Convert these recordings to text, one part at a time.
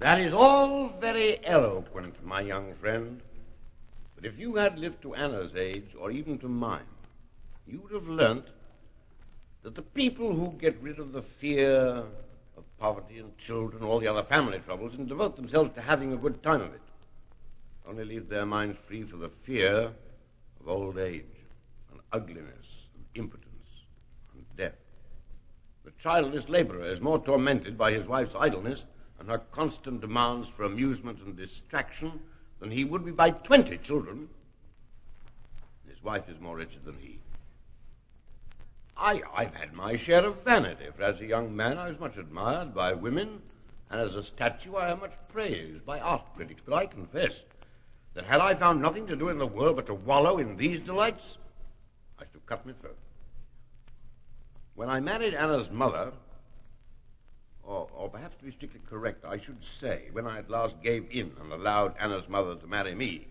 That is all very eloquent, my young friend. But if you had lived to Anna's age, or even to mine, you would have learnt that the people who get rid of the fear of poverty and children, all the other family troubles, and devote themselves to having a good time of it, only leave their minds free for the fear of old age, and ugliness, and impotence, and death. The childless laborer is more tormented by his wife's idleness and her constant demands for amusement and distraction than he would be by 20 children. His wife is more wretched than he. I've had my share of vanity, for as a young man I was much admired by women, and as a statue I am much praised by art critics. But I confess that had I found nothing to do in the world but to wallow in these delights, I should have cut my throat. When I married Anna's mother, or perhaps to be strictly correct, I should say, when I at last gave in and allowed Anna's mother to marry me,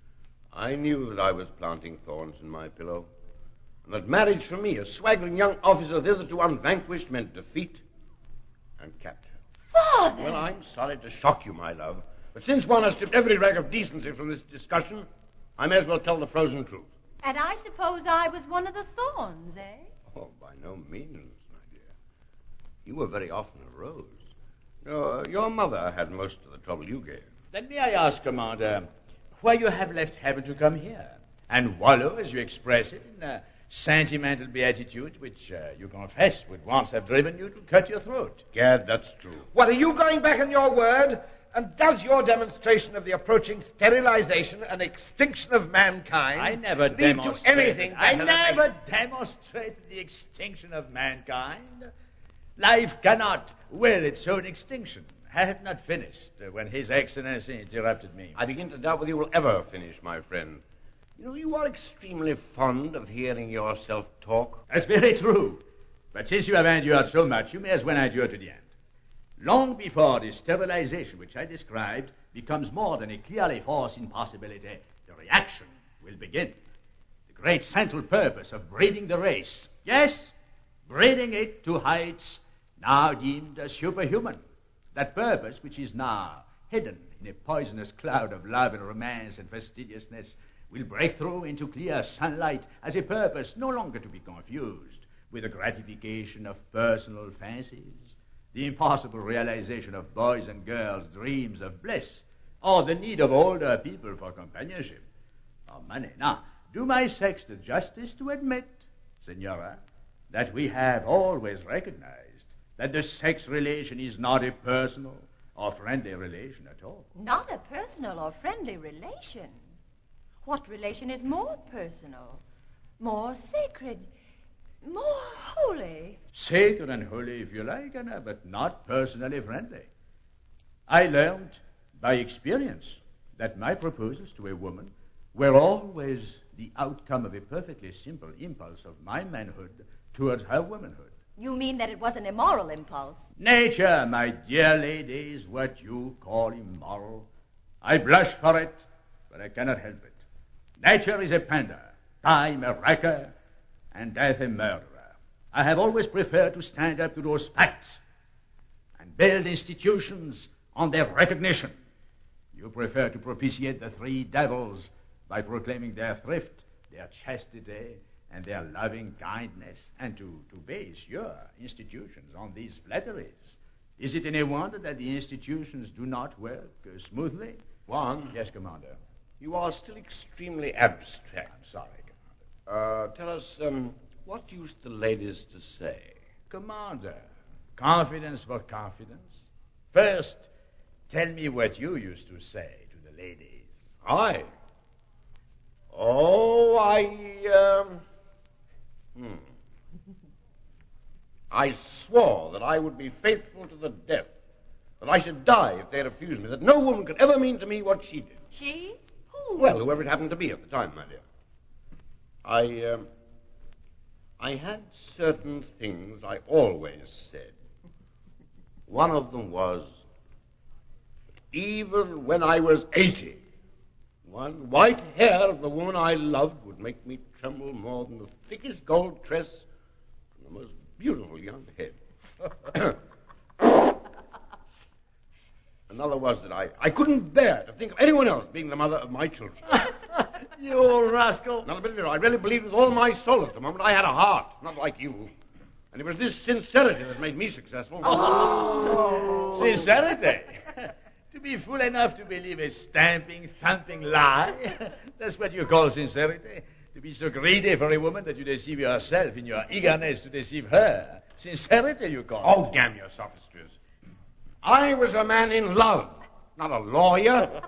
I knew that I was planting thorns in my pillow, and that marriage for me, a swaggering young officer thitherto unvanquished, meant defeat and capture. Father! Well, I'm sorry to shock you, my love, but since one has stripped every rag of decency from this discussion, I may as well tell the frozen truth. And I suppose I was one of the thorns, eh? Oh, by no means, my dear. You were very often a rose. Your mother had most of the trouble you gave. Then may I ask, Commander, why you have left heaven to come here and wallow, as you express it, in a sentimental beatitude which you confess would once have driven you to cut your throat? Gad, that's true. What, are you going back on your word? And does your demonstration of the approaching sterilization and extinction of mankind I never lead demonstrated. to anything I better than never demonstrated the extinction of mankind. Life cannot will its own extinction. I have not finished when His Excellency interrupted me. I begin to doubt whether you will ever finish, my friend. You know, you are extremely fond of hearing yourself talk. That's very true. But since you have endured so much, you may as well endure to the end. Long before the sterilization which I described becomes more than a clearly foreseen possibility, the reaction will begin. The great central purpose of breeding the race, yes, breeding it to heights now deemed as superhuman. That purpose, which is now hidden in a poisonous cloud of love and romance and fastidiousness, will break through into clear sunlight as a purpose no longer to be confused with the gratification of personal fancies, the impossible realization of boys' and girls' dreams of bliss, or the need of older people for companionship, or money. Now, do my sex the justice to admit, Senora, that we have always recognized that the sex relation is not a personal or friendly relation at all. Not a personal or friendly relation. What relation is more personal, more sacred, more holy? Sacred and holy, if you like, Anna, but not personally friendly. I learned by experience that my proposals to a woman were always the outcome of a perfectly simple impulse of my manhood towards her womanhood. You mean that it was an immoral impulse? Nature, my dear lady, is what you call immoral. I blush for it, but I cannot help it. Nature is a pander, time a wrecker, and death a murderer. I have always preferred to stand up to those facts and build institutions on their recognition. You prefer to propitiate the three devils by proclaiming their thrift, their chastity, and their loving kindness, and to base your institutions on these flatteries. Is it any wonder that the institutions do not work smoothly? Juan? Yes, Commander. You are still extremely abstract. I'm sorry, Commander. Tell us, what used the ladies to say? Commander, confidence for confidence. First, tell me what you used to say to the ladies. I? Oh, I swore that I would be faithful to the death, that I should die if they refused me, that no woman could ever mean to me what she did. She? Who? Well, whoever it happened to be at the time, my dear. I had certain things I always said. One of them was, even when I was 80, one white hair of the woman I loved would make me tremble more than the thickest gold tress on the most beautiful young head. Another was that I couldn't bear to think of anyone else being the mother of my children. You old rascal. Not a bit of it. I really believed with all my soul at the moment I had a heart, not like you. And it was this sincerity that made me successful. Oh, sincerity? To be fool enough to believe a stamping, thumping lie? That's what you call sincerity? To be so greedy for a woman that you deceive yourself in your eagerness to deceive her? Sincerity, you call it? Oh, damn your sophistries. I was a man in love, not a lawyer.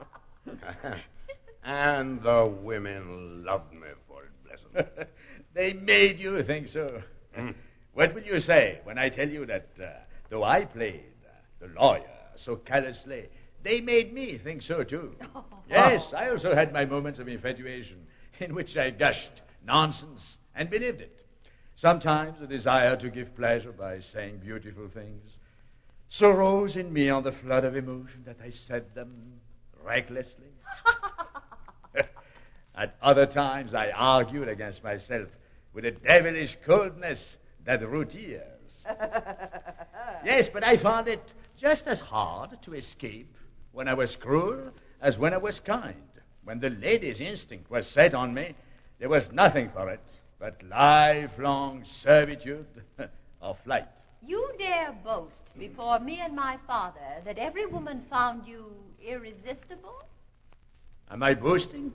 And the women loved me for it, bless them. They made you think so. What will you say when I tell you that though I played the lawyer so callously, they made me think so too? Oh. Yes, I also had my moments of infatuation in which I gushed nonsense and believed it. Sometimes a desire to give pleasure by saying beautiful things so rose in me on the flood of emotion that I said them recklessly. At other times I argued against myself with a devilish coldness that drew tears. Yes, but I found it just as hard to escape when I was cruel as when I was kind. When the lady's instinct was set on me, there was nothing for it but lifelong servitude or flight. You dare boast before me and my father that every woman found you irresistible? Am I boasting?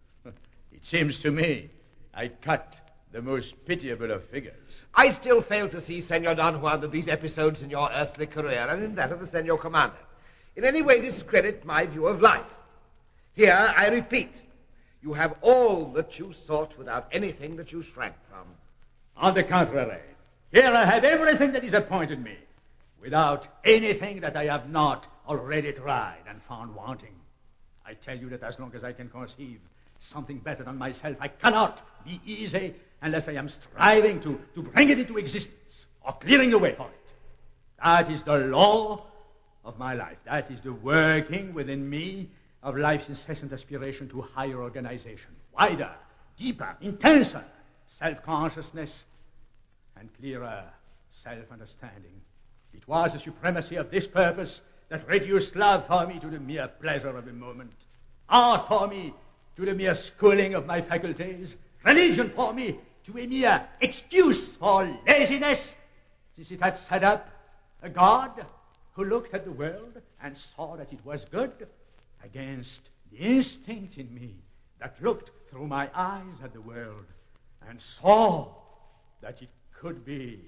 It seems to me I cut the most pitiable of figures. I still fail to see, Senor Don Juan, that these episodes in your earthly career and in that of the Senor Commander in any way discredit my view of life. Here, I repeat, you have all that you sought without anything that you shrank from. On the contrary, here I have everything that is appointed me, without anything that I have not already tried and found wanting. I tell you that as long as I can conceive something better than myself, I cannot be easy unless I am striving to bring it into existence or clearing the way for it. That is the law of my life. That is the working within me of life's incessant aspiration to higher organization, wider, deeper, intenser self-consciousness, and clearer self-understanding. It was the supremacy of this purpose that reduced love for me to the mere pleasure of the moment, art for me to the mere schooling of my faculties, religion for me to a mere excuse for laziness, since it had set up a God who looked at the world and saw that it was good, against the instinct in me that looked through my eyes at the world and saw that it could be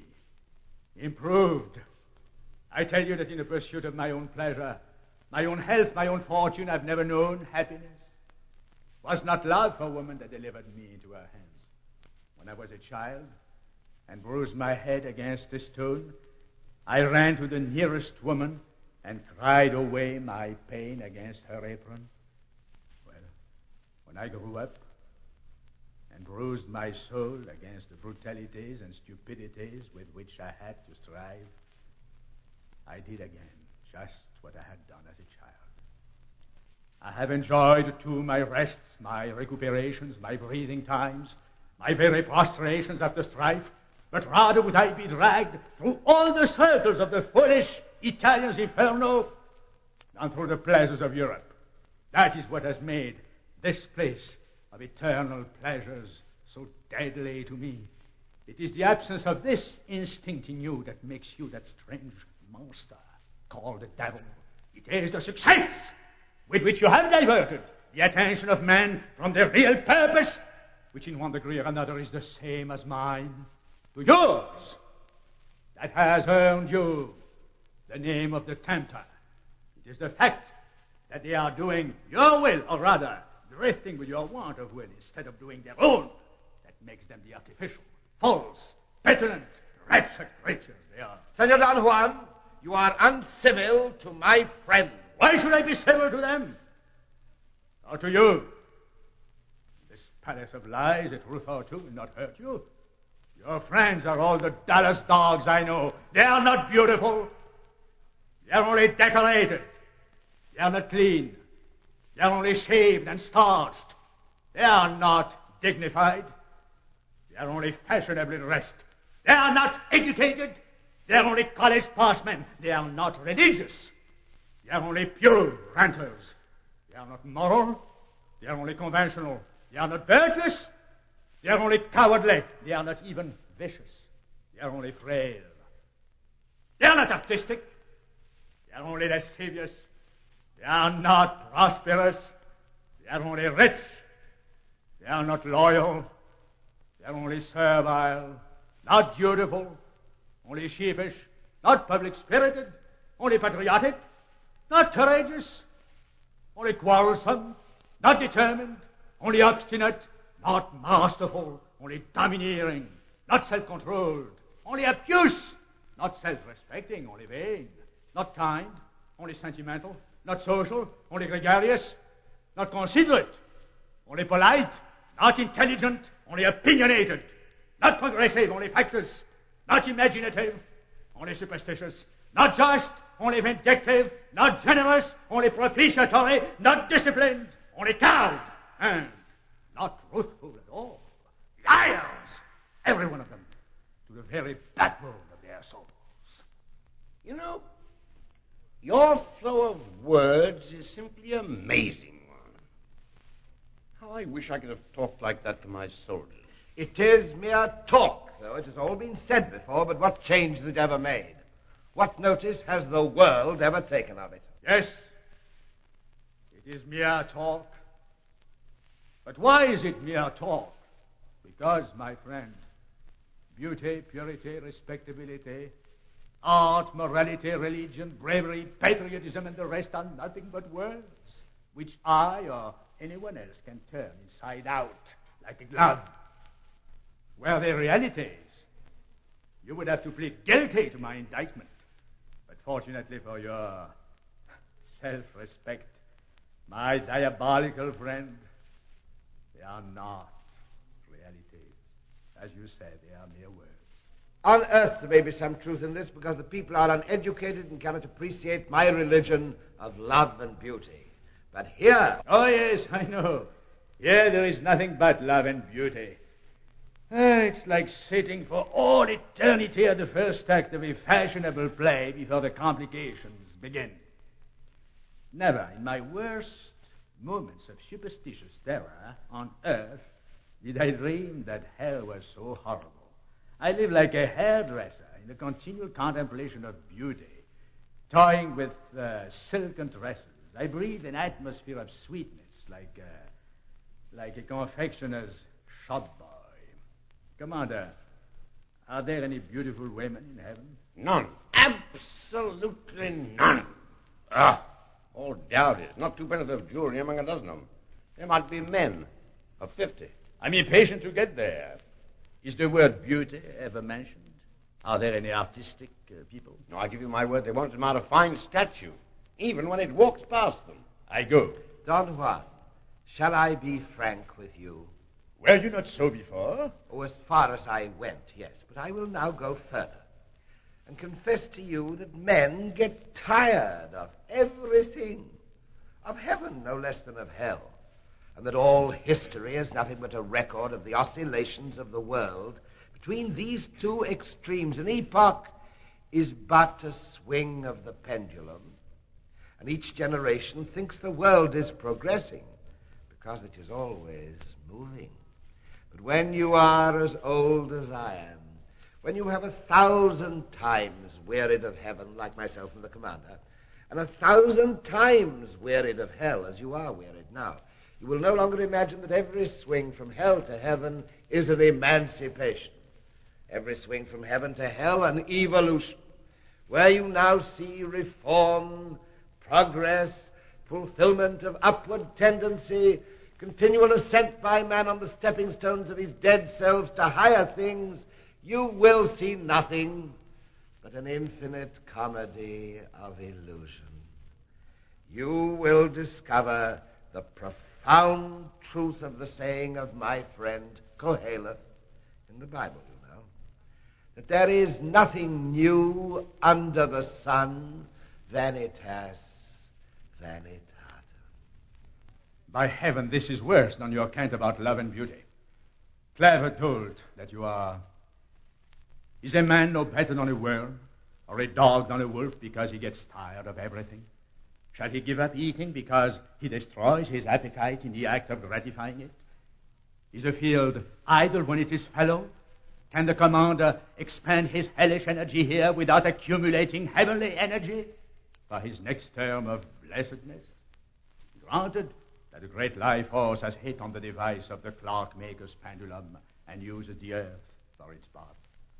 improved. I tell you that in the pursuit of my own pleasure, my own health, my own fortune, I've never known happiness. It was not love for woman that delivered me into her hands. When I was a child and bruised my head against a stone, I ran to the nearest woman and cried away my pain against her apron. Well, when I grew up and bruised my soul against the brutalities and stupidities with which I had to strive, I did again just what I had done as a child. I have enjoyed, too, my rests, my recuperations, my breathing times, my very prostrations after strife, but rather would I be dragged through all the circles of the foolish Italian's inferno than through the pleasures of Europe. That is what has made this place of eternal pleasures so deadly to me. It is the absence of this instinct in you that makes you that strange monster called the devil. It is the success with which you have diverted the attention of man from the real purpose, which in one degree or another is the same as mine, to yours, that has earned you the name of the tempter. It is the fact that they are doing your will, or rather, drifting with your want of will instead of doing their own, that makes them the artificial, false, petulant, wretched creatures they are. Senor Don Juan, you are uncivil to my friend. Why should I be civil to them? Or to you? This palace of lies, a truth or two, will not hurt you. Your friends are all the dullest dogs I know. They are not beautiful. They are only decorated. They are not clean. They are only shaved and starched. They are not dignified. They are only fashionably dressed. They are not educated. They are only college passmen. They are not religious. They They are only pure ranters. They are not moral. They are only conventional. They are not virtuous. They are only cowardly. They are not even vicious. They are only frail. They are not artistic. They are only lascivious. They are not prosperous. They are only rich. They are not loyal. They are only servile, not dutiful, only sheepish, not public-spirited, only patriotic, not courageous, only quarrelsome, not determined, only obstinate, not masterful, only domineering, not self-controlled, only obtuse, not self-respecting, only vain, not kind, only sentimental, not social, only gregarious, not considerate, only polite, not intelligent, only opinionated, not progressive, only factious, not imaginative, only superstitious, not just, only vindictive, not generous, only propitiatory, not disciplined, only cowed, and not truthful at all. Liars, every one of them, to the very backbone of their souls. You know, your flow of words is simply amazing. How I wish I could have talked like that to my soldiers. It is mere talk, though it has all been said before, but what change is it ever made? What notice has the world ever taken of it? Yes, it is mere talk. But why is it mere talk? Because, my friend, beauty, purity, respectability, art, morality, religion, bravery, patriotism, and the rest are nothing but words, which I or anyone else can turn inside out like a glove. Were they realities, you would have to plead guilty to my indictment. But fortunately for your self-respect, my diabolical friend, they are not realities. As you said, they are mere words. On earth there may be some truth in this because the people are uneducated and cannot appreciate my religion of love and beauty. But here... Oh, yes, I know. Here there is nothing but love and beauty. It's like sitting for all eternity at the first act of a fashionable play before the complications begin. Never in my worst moments of superstitious terror on earth did I dream that hell was so horrible. I live like a hairdresser in the continual contemplation of beauty, toying with silken dresses. I breathe an atmosphere of sweetness like a confectioner's shop boy. Commander, are there any beautiful women in heaven? None. Absolutely none. All dowdies. Not two pennies of jewelry among a dozen of them. There might be men of 50. I'm impatient to get there. Is the word beauty ever mentioned? Are there any artistic people? No, I give you my word, they won't admire a fine statue, even when it walks past them. I go. Don Juan, shall I be frank with you? Were you not so before? Oh, as far as I went, yes. But I will now go further and confess to you that men get tired of everything, of heaven no less than of hell, and that all history is nothing but a record of the oscillations of the world between these two extremes. An epoch is but a swing of the pendulum, and each generation thinks the world is progressing because it is always moving. But when you are as old as I am, when you have 1,000 times wearied of heaven, like myself and the commander, and 1,000 times wearied of hell, as you are wearied now, you will no longer imagine that every swing from hell to heaven is an emancipation. Every swing from heaven to hell, an evolution, where you now see reform, progress, fulfillment of upward tendency, continual ascent by man on the stepping stones of his dead selves to higher things. You will see nothing but an infinite comedy of illusion. You will discover the profound truth of the saying of my friend Koheleth in the Bible, you know, that there is nothing new under the sun, vanitas, vanitatum. By heaven, this is worse than your cant about love and beauty. Clever told that you are... Is a man no better than a worm, or a dog than a wolf because he gets tired of everything? Shall he give up eating because he destroys his appetite in the act of gratifying it? Is a field idle when it is fallow? Can the commander expend his hellish energy here without accumulating heavenly energy for his next term of blessedness? Granted that a great life force has hit on the device of the clockmaker's pendulum and uses the earth for its part.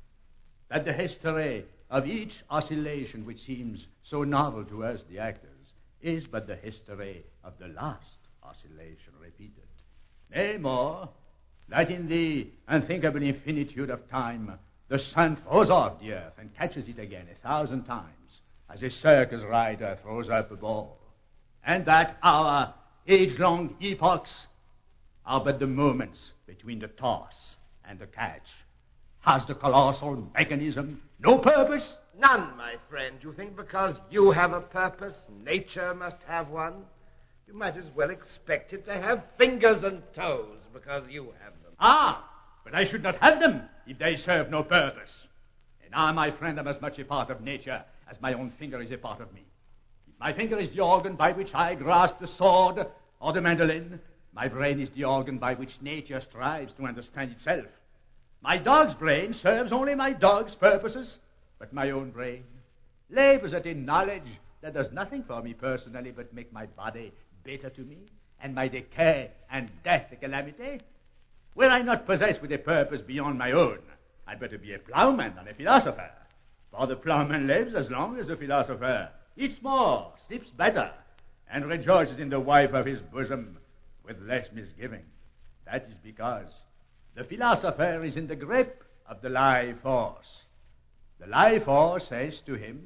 That the history of each oscillation which seems so novel to us, the actors, is but the history of the last oscillation repeated. Nay, more, that in the unthinkable infinitude of time, the sun throws off the earth and catches it again 1,000 times, as a circus rider throws up a ball, and that our age-long epochs are but the moments between the toss and the catch. Has the colossal mechanism no purpose? None, my friend. You think because you have a purpose, nature must have one? You might as well expect it to have fingers and toes because you have them. Ah, but I should not have them if they serve no purpose. And I, my friend, am as much a part of nature as my own finger is a part of me. If my finger is the organ by which I grasp the sword or the mandolin, my brain is the organ by which nature strives to understand itself. My dog's brain serves only my dog's purposes, but my own brain labors at a knowledge that does nothing for me personally but make my body bitter to me, and my decay and death a calamity. Were I not possessed with a purpose beyond my own, I'd better be a plowman than a philosopher. For the plowman lives as long as the philosopher eats more, sleeps better, and rejoices in the wife of his bosom with less misgiving. That is because the philosopher is in the grip of the life force. The life force says to him,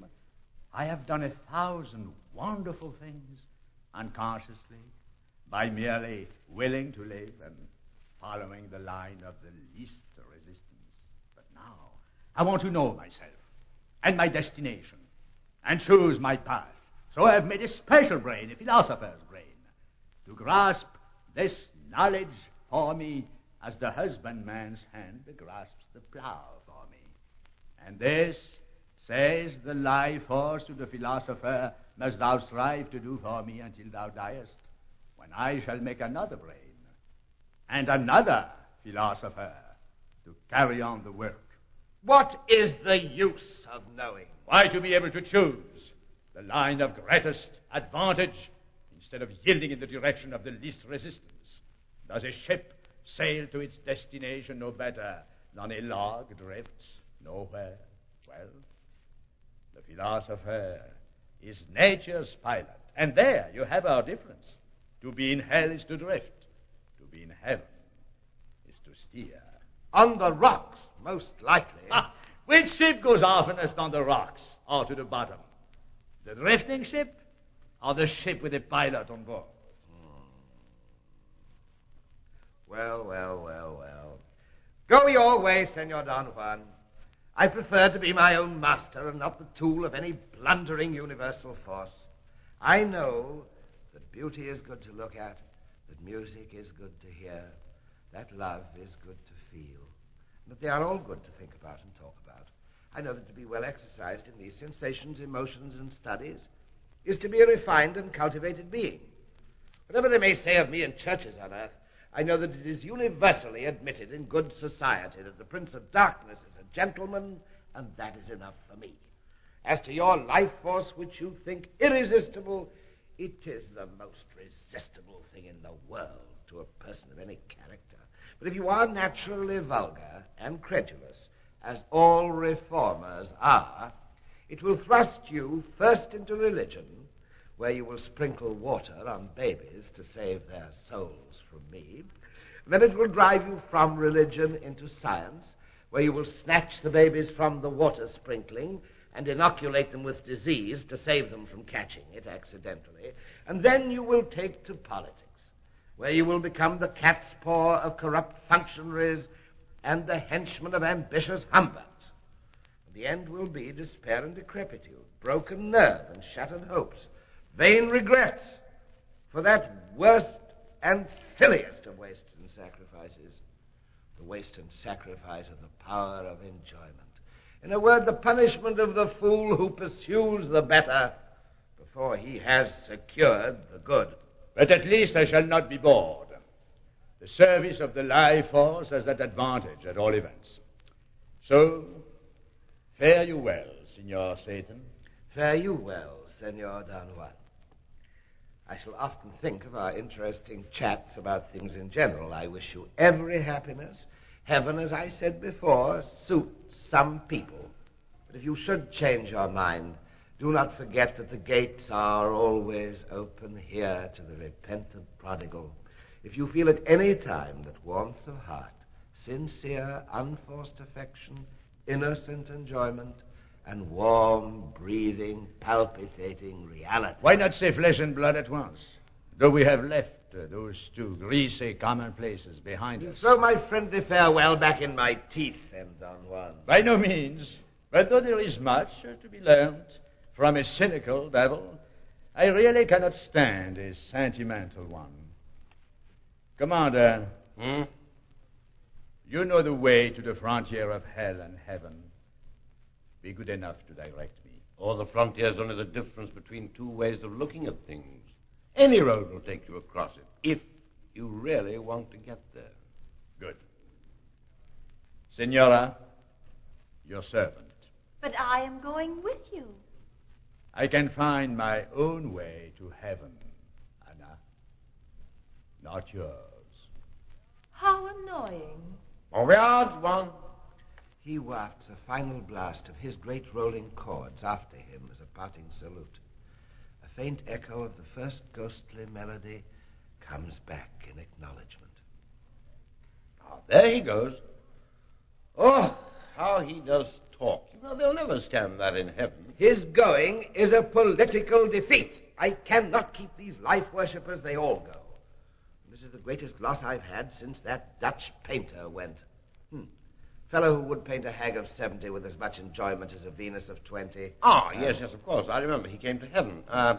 I have done 1,000 wonderful things unconsciously by merely willing to live and following the line of the least resistance. But now I want to know myself and my destination and choose my path. So I have made a special brain, a philosopher's brain, to grasp this knowledge for me as the husbandman's hand grasps the plow for me. And this, says the life force to the philosopher, must thou strive to do for me until thou diest, when I shall make another brain and another philosopher to carry on the work. What is the use of knowing? Why, to be able to choose the line of greatest advantage instead of yielding in the direction of the least resistance. Does a ship sail to its destination no better than a log drifts nowhere? Well, the philosopher is nature's pilot, and there you have our difference. To be in hell is to drift. To be in heaven is to steer. On the rocks, most likely. Which ship goes oftenest on the rocks or to the bottom? The drifting ship or the ship with a pilot on board? Well. Go your way, Senor Don Juan. I prefer to be my own master and not the tool of any blundering universal force. I know that beauty is good to look at, that music is good to hear, that love is good to feel, that they are all good to think about and talk about. I know that to be well exercised in these sensations, emotions, and studies is to be a refined and cultivated being. Whatever they may say of me in churches on earth, I know that it is universally admitted in good society that the Prince of Darkness is a gentleman, and that is enough for me. As to your life force, which you think irresistible, it is the most resistible thing in the world to a person of any character. But if you are naturally vulgar and credulous, as all reformers are, it will thrust you first into religion, where you will sprinkle water on babies to save their souls from me. Then it will drive you from religion into science, where you will snatch the babies from the water sprinkling and inoculate them with disease to save them from catching it accidentally. And then you will take to politics, where you will become the cat's paw of corrupt functionaries and the henchman of ambitious humbugs. The end will be despair and decrepitude, broken nerve and shattered hopes, vain regrets for that worst and silliest of wastes and sacrifices, the waste and sacrifice of the power of enjoyment. In a word, the punishment of the fool who pursues the better before he has secured the good. But at least I shall not be bored. The service of the life force has that advantage at all events. So, fare you well, Signor Satan. Fare you well, Senor Don Juan. I shall often think of our interesting chats about things in general. I wish you every happiness. Heaven, as I said before, suits some people. But if you should change your mind, do not forget that the gates are always open here to the repentant prodigal. If you feel at any time that warmth of heart, sincere, unforced affection, innocent enjoyment, and warm, breathing, palpitating reality. Why not say flesh and blood at once? Though we have left those two greasy commonplaces behind us. Throw my friendly farewell back in my teeth, then, Don Juan. By no means. But though there is much to be learned from a cynical devil, I really cannot stand a sentimental one. Commander, you know the way to the frontier of hell and heaven. Be good enough to direct me. Or the frontier is only the difference between two ways of looking at things. Any road will take you across it, if you really want to get there. Good. Senora, your servant. But I am going with you. I can find my own way to heaven, Anna. Not yours. How annoying. Bon voyage, Juan. He wafts a final blast of his great rolling chords after him as a parting salute. A faint echo of the first ghostly melody comes back in acknowledgement. Ah, there he goes. Oh, how he does talk. You know, they'll never stand that in heaven. His going is a political defeat. I cannot keep these life worshippers. They all go. This is the greatest loss I've had since that Dutch painter went. Fellow who would paint a hag of 70 with as much enjoyment as a Venus of 20. Ah, yes, of course. I remember he came to heaven.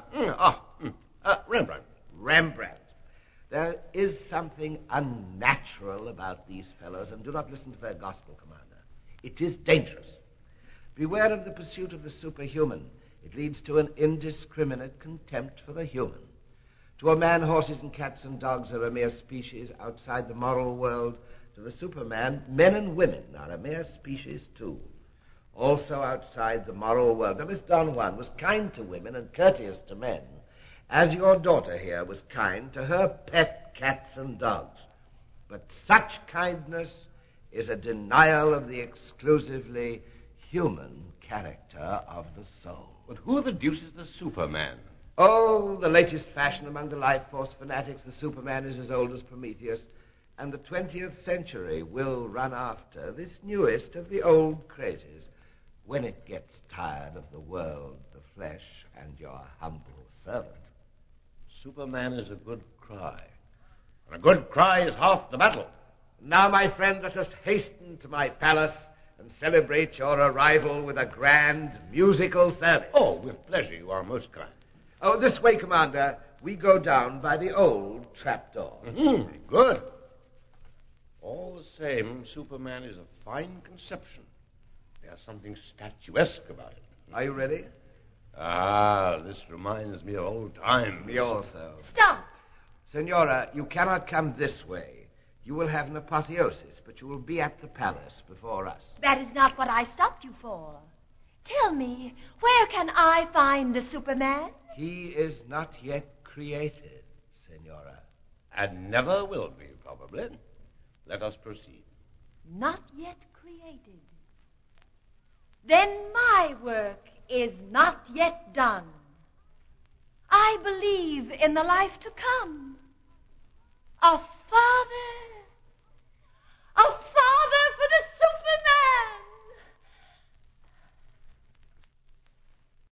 Rembrandt. Rembrandt. There is something unnatural about these fellows, and do not listen to their gospel, Commander. It is dangerous. Beware of the pursuit of the superhuman. It leads to an indiscriminate contempt for the human. To a man, horses and cats and dogs are a mere species outside the moral world. To the Superman, men and women are a mere species, too. Also outside the moral world. Now, this Don Juan was kind to women and courteous to men, as your daughter here was kind to her pet cats and dogs. But such kindness is a denial of the exclusively human character of the soul. But who the deuce is the Superman? Oh, the latest fashion among the life force fanatics. The Superman is as old as Prometheus. And the 20th century will run after this newest of the old crazes when it gets tired of the world, the flesh, and your humble servant. Superman is a good cry. And a good cry is half the battle. Now, my friend, let us hasten to my palace and celebrate your arrival with a grand musical service. Oh, with pleasure. You are most kind. Oh, this way, Commander. We go down by the old trapdoor. Good. All the same, Superman is a fine conception. There's something statuesque about it. Are you ready? Ah, this reminds me of old times. Me also. Stop! Senora, you cannot come this way. You will have an apotheosis, but you will be at the palace before us. That is not what I stopped you for. Tell me, where can I find the Superman? He is not yet created, Senora. And never will be, probably. Let us proceed. Not yet created. Then my work is not yet done. I believe in the life to come. A father